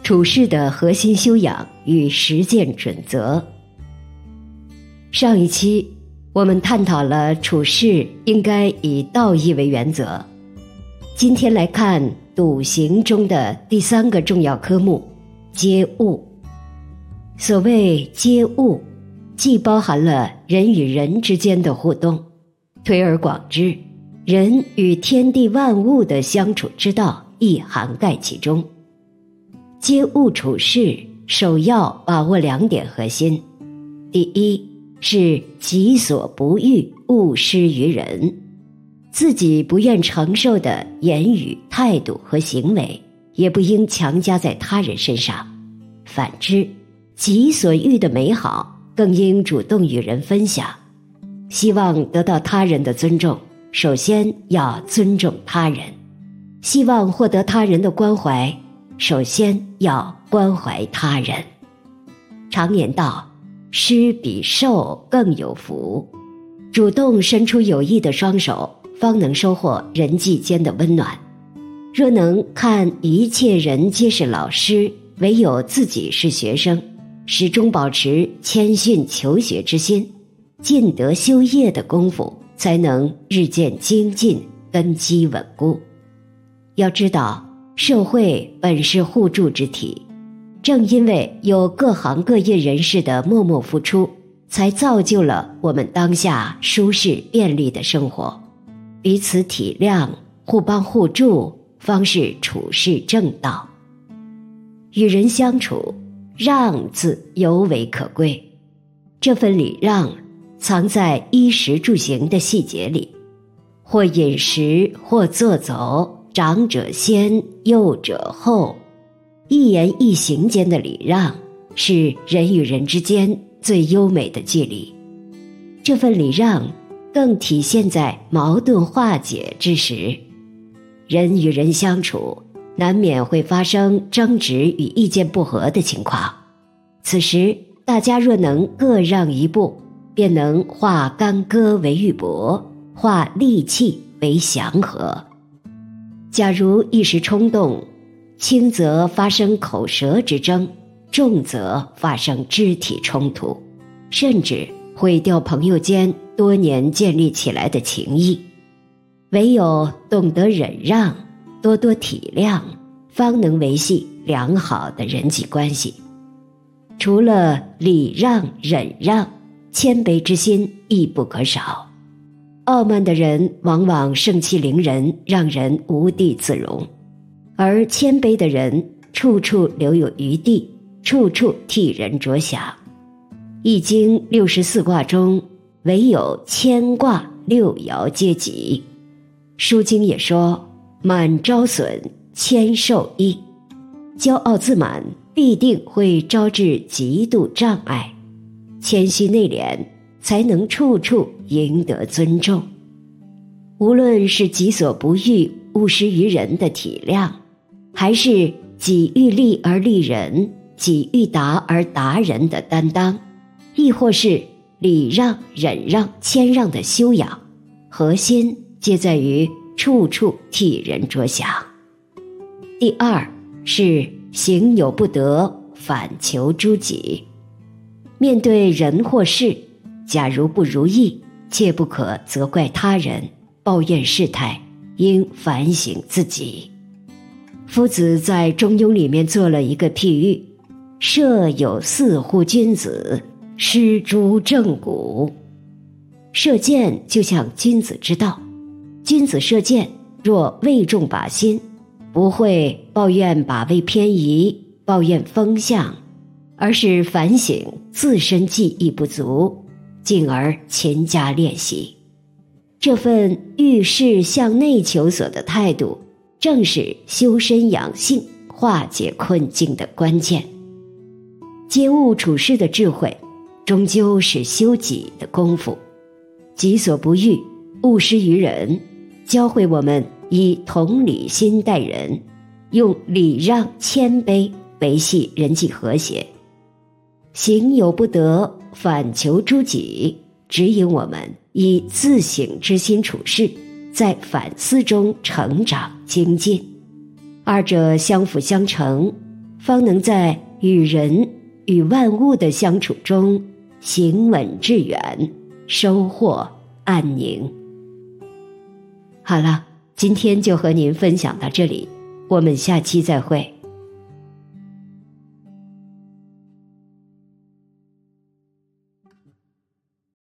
处事的核心修养与实践准则。上一期我们探讨了处事应该以道义为原则，今天来看笃行中的第3个重要科目，接物。所谓接物，既包含了人与人之间的互动，推而广之，人与天地万物的相处之道亦涵盖其中。接物处事，首要把握2点核心。第一是己所不欲，勿施于人。自己不愿承受的言语、态度和行为，也不应强加在他人身上。反之，己所欲的美好，更应主动与人分享。希望得到他人的尊重，首先要尊重他人；希望获得他人的关怀，首先要关怀他人。常言道，施比受更有福，主动伸出有益的双手，方能收获人际间的温暖。若能看一切人皆是老师，唯有自己是学生，始终保持谦逊求学之心，尽德修业的功夫，才能日渐精进，根基稳固。要知道，社会本是互助之体，正因为有各行各业人士的默默付出，才造就了我们当下舒适便利的生活。彼此体谅，互帮互助，方是处世正道。与人相处，让字尤为可贵。这份礼让藏在衣食住行的细节里，或饮食，或坐走，长者先，幼者后。一言一行间的礼让，是人与人之间最优美的距离。这份礼让更体现在矛盾化解之时。人与人相处，难免会发生争执与意见不合的情况，此时大家若能各让一步，便能化干戈为玉帛，化戾气为祥和。假如一时冲动，轻则发生口舌之争，重则发生肢体冲突，甚至毁掉朋友间多年建立起来的情谊。唯有懂得忍让，多多体谅，方能维系良好的人际关系。除了礼让、忍让，谦卑之心亦不可少。傲慢的人往往盛气凌人，让人无地自容；而谦卑的人处处留有余地，处处替人着想。易经64卦中，唯有谦卦6爻皆吉。书经也说，满招损，谦受益。骄傲自满必定会招致极度障碍，谦虚内敛才能处处赢得尊重。无论是己所不欲，勿施于人的体谅，还是己欲利而利人，己欲达而达人的担当，亦或是礼让、忍让、谦让的修养，核心皆在于处处替人着想。第二是行有不得，反求诸己。面对人或事，假如不如意，切不可责怪他人，抱怨事态，应反省自己。夫子在《中庸》里面做了一个譬喻，射有4乎君子，失诸正骨。射箭就像君子之道，君子射箭若未中靶心，不会抱怨靶位偏移，抱怨风向，而是反省自身技艺不足，进而勤加练习。这份遇事向内求索的态度，正是修身养性、化解困境的关键。接物处事的智慧，终究是修己的功夫。己所不欲，勿施于人，教会我们以同理心待人，用礼让谦卑维系人际和谐。行有不得，反求诸己，指引我们以自省之心处事，在反思中成长精进。二者相辅相成， 方能在与人与万物的相处中行稳致远，收获安宁。好了，今天就和您分享到这里，我们下期再会。